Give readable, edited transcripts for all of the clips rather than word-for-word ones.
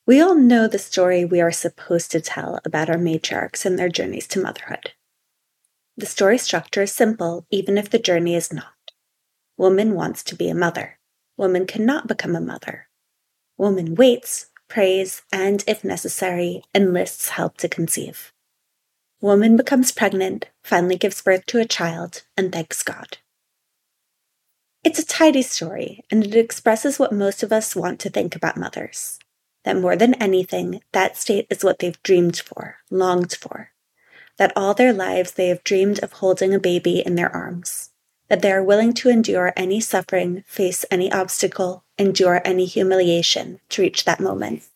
We all know the story we are supposed to tell about our matriarchs and their journeys to motherhood. The story structure is simple, even if the journey is not. Woman wants to be a mother. Woman cannot become a mother. Woman waits, prays, and, if necessary, enlists help to conceive. Woman becomes pregnant, finally gives birth to a child, and thanks God. It's a tidy story, and it expresses what most of us want to think about mothers. That more than anything, that state is what they've dreamed for, longed for. That all their lives they have dreamed of holding a baby in their arms. That they are willing to endure any suffering, face any obstacle, endure any humiliation to reach that moment.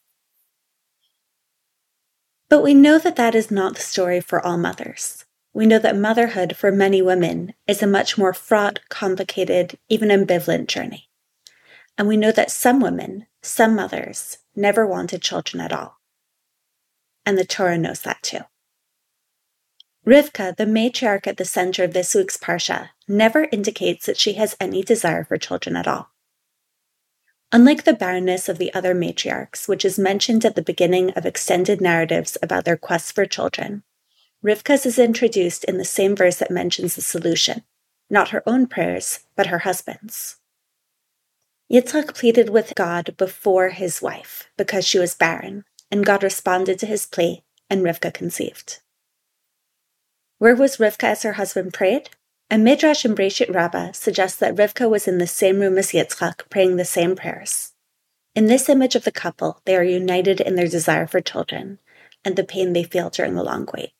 But we know that that is not the story for all mothers. We know that motherhood for many women is a much more fraught, complicated, even ambivalent journey. And we know that some women, some mothers, never wanted children at all. And the Torah knows that too. Rivka, the matriarch at the center of this week's Parsha, never indicates that she has any desire for children at all. Unlike the barrenness of the other matriarchs, which is mentioned at the beginning of extended narratives about their quest for children, Rivka's is introduced in the same verse that mentions the solution, not her own prayers, but her husband's. Yitzchak pleaded with God before his wife because she was barren, and God responded to his plea, and Rivka conceived. Where was Rivka as her husband prayed? A midrash in Breshit Rabbah suggests that Rivka was in the same room as Yitzchak, praying the same prayers. In this image of the couple, they are united in their desire for children, and the pain they feel during the long wait.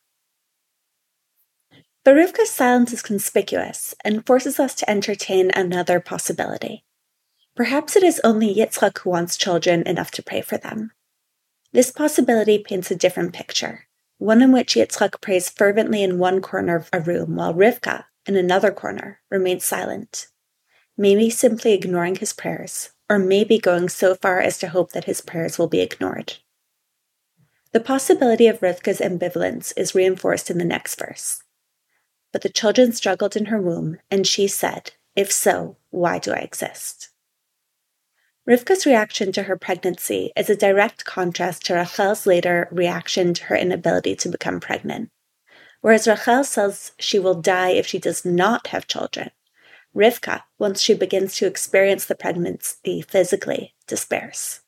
But Rivka's silence is conspicuous and forces us to entertain another possibility. Perhaps it is only Yitzchak who wants children enough to pray for them. This possibility paints a different picture, one in which Yitzchak prays fervently in one corner of a room, while Rivka, in another corner, remains silent, maybe simply ignoring his prayers, or maybe going so far as to hope that his prayers will be ignored. The possibility of Rivka's ambivalence is reinforced in the next verse. But the children struggled in her womb, and she said, "If so, why do I exist?" Rivka's reaction to her pregnancy is a direct contrast to Rachel's later reaction to her inability to become pregnant. Whereas Rachel says she will die if she does not have children, Rivka, once she begins to experience the pregnancy physically, despairs.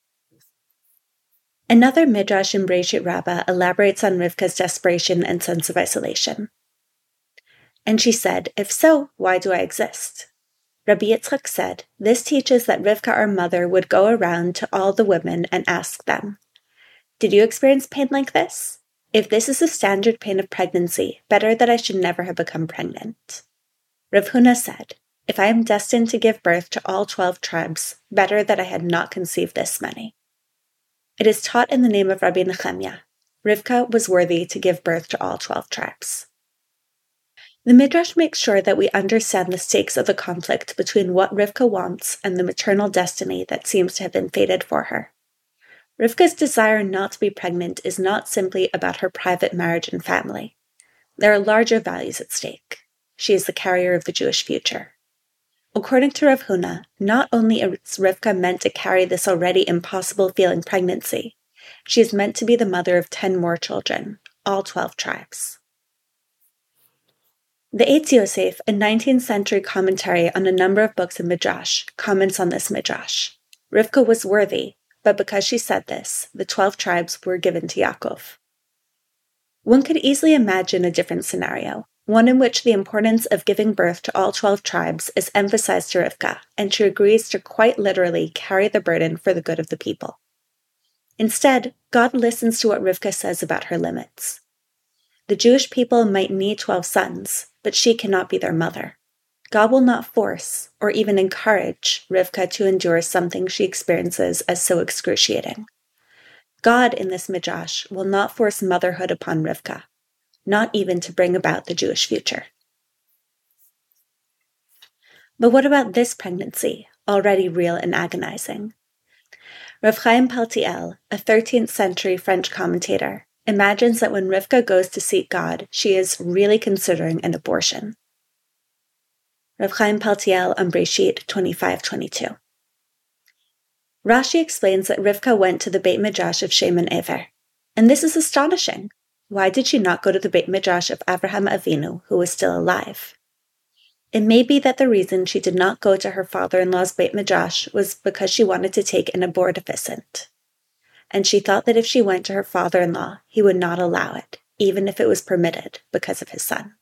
Another midrash in Breshit Rabbah elaborates on Rivka's desperation and sense of isolation. And she said, "If so, why do I exist?" Rabbi Yitzchak said, this teaches that Rivka, our mother, would go around to all the women and ask them, "Did you experience pain like this? If this is the standard pain of pregnancy, better that I should never have become pregnant." Rav Huna said, "If I am destined to give birth to all 12 tribes, better that I had not conceived this many." It is taught in the name of Rabbi Nehemiah, Rivka was worthy to give birth to all 12 tribes. The Midrash makes sure that we understand the stakes of the conflict between what Rivka wants and the maternal destiny that seems to have been fated for her. Rivka's desire not to be pregnant is not simply about her private marriage and family. There are larger values at stake. She is the carrier of the Jewish future. According to Rav Huna, not only is Rivka meant to carry this already impossible feeling pregnancy, she is meant to be the mother of 10 more children, all 12 tribes. The Eitz Yosef, a 19th century commentary on a number of books in Midrash, comments on this Midrash. Rivka was worthy, but because she said this, the 12 tribes were given to Yaakov. One could easily imagine a different scenario, one in which the importance of giving birth to all 12 tribes is emphasized to Rivka, and she agrees to quite literally carry the burden for the good of the people. Instead, God listens to what Rivka says about her limits. The Jewish people might need 12 sons, but she cannot be their mother. God will not force, or even encourage, Rivka to endure something she experiences as so excruciating. God, in this midrash, will not force motherhood upon Rivka, not even to bring about the Jewish future. But what about this pregnancy, already real and agonizing? Rav Chaim Paltiel, a 13th century French commentator, imagines that when Rivka goes to seek God, she is really considering an abortion. Rav Chaim Paltiel on Breshit 25:22. Rashi explains that Rivka went to the Beit Midrash of Shem and Ever. And this is astonishing. Why did she not go to the Beit Midrash of Avraham Avinu, who was still alive? It may be that the reason she did not go to her father-in-law's Beit Midrash was because she wanted to take an abortifacient. And she thought that if she went to her father-in-law, he would not allow it, even if it was permitted, because of his son.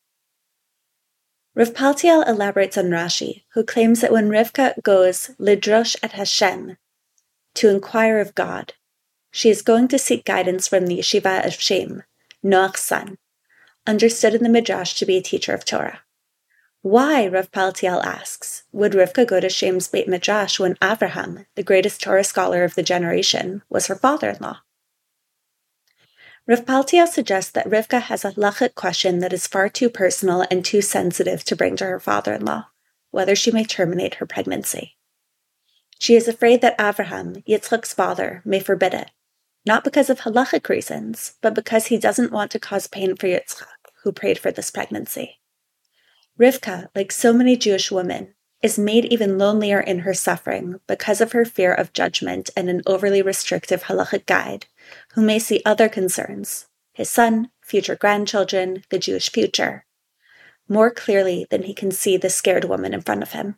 Rav Paltiel elaborates on Rashi, who claims that when Rivka goes lidrosh et Hashem, to inquire of God, she is going to seek guidance from the yeshiva of Shem, Noach's son, understood in the Midrash to be a teacher of Torah. Why, Rav Paltiel asks, would Rivka go to Shem's Beit Midrash when Avraham, the greatest Torah scholar of the generation, was her father-in-law? Rav Paltiel suggests that Rivka has a halachic question that is far too personal and too sensitive to bring to her father-in-law, whether she may terminate her pregnancy. She is afraid that Avraham, Yitzchak's father, may forbid it, not because of halachic reasons, but because he doesn't want to cause pain for Yitzchak, who prayed for this pregnancy. Rivka, like so many Jewish women, is made even lonelier in her suffering because of her fear of judgment and an overly restrictive halachic guide, who may see other concerns, his son, future grandchildren, the Jewish future, more clearly than he can see the scared woman in front of him.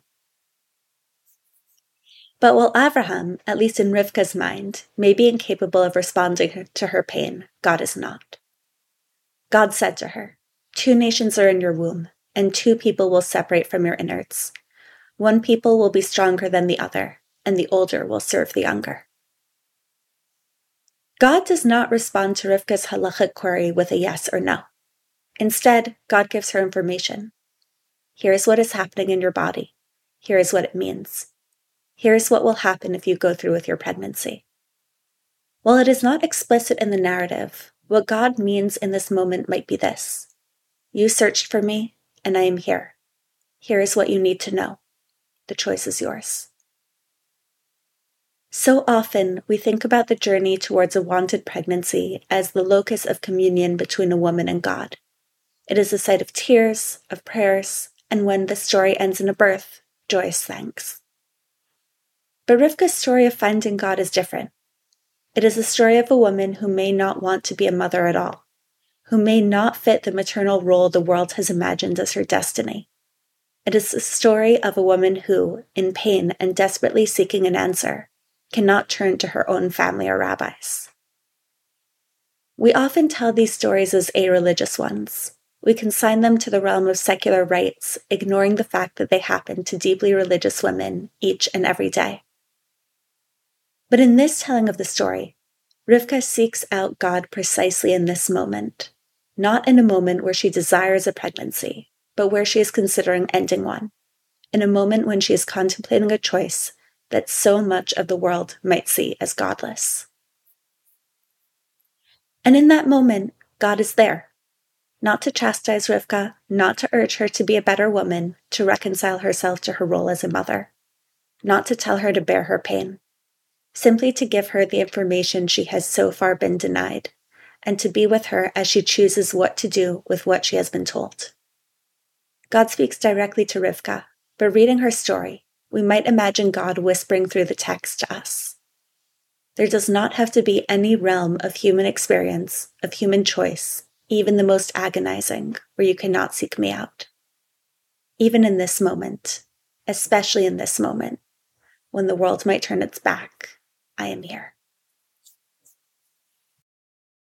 But while Avraham, at least in Rivka's mind, may be incapable of responding to her pain, God is not. God said to her, 2 nations are in your womb, and 2 people will separate from your innards. 1 people will be stronger than the other, and the older will serve the younger. God does not respond to Rivka's halachic query with a yes or no. Instead, God gives her information. Here is what is happening in your body. Here is what it means. Here is what will happen if you go through with your pregnancy. While it is not explicit in the narrative, what God means in this moment might be this. You searched for me, and I am here. Here is what you need to know. The choice is yours. So often, we think about the journey towards a wanted pregnancy as the locus of communion between a woman and God. It is a site of tears, of prayers, and when the story ends in a birth, joyous thanks. But Rivka's story of finding God is different. It is the story of a woman who may not want to be a mother at all, who may not fit the maternal role the world has imagined as her destiny. It is the story of a woman who, in pain and desperately seeking an answer, cannot turn to her own family or rabbis. We often tell these stories as a-religious ones. We consign them to the realm of secular rites, ignoring the fact that they happen to deeply religious women each and every day. But in this telling of the story, Rivka seeks out God precisely in this moment, not in a moment where she desires a pregnancy, but where she is considering ending one, in a moment when she is contemplating a choice that so much of the world might see as godless. And in that moment, God is there, not to chastise Rivka, not to urge her to be a better woman, to reconcile herself to her role as a mother, not to tell her to bear her pain, simply to give her the information she has so far been denied, and to be with her as she chooses what to do with what she has been told. God speaks directly to Rivka, but reading her story, we might imagine God whispering through the text to us. There does not have to be any realm of human experience, of human choice, even the most agonizing, where you cannot seek me out. Even in this moment, especially in this moment, when the world might turn its back, I am here.